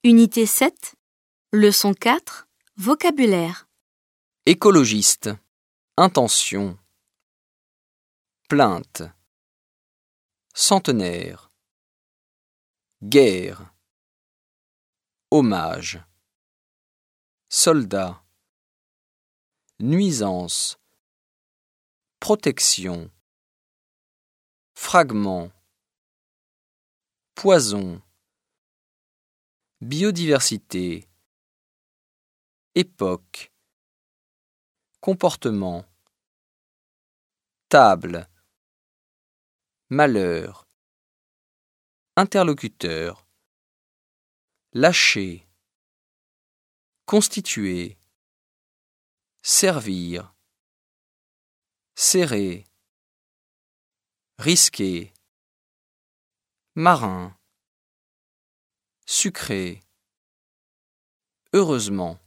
Unité 7, leçon 4, vocabulaire. Écologiste, intention, plainte, centenaire, guerre, hommage, soldat, nuisance, protection, fragment, poison, biodiversité, époque, comportement, table, malheur, interlocuteur, lâcher, constituer, servir, serrer, risquer, marin, sucré, heureusement.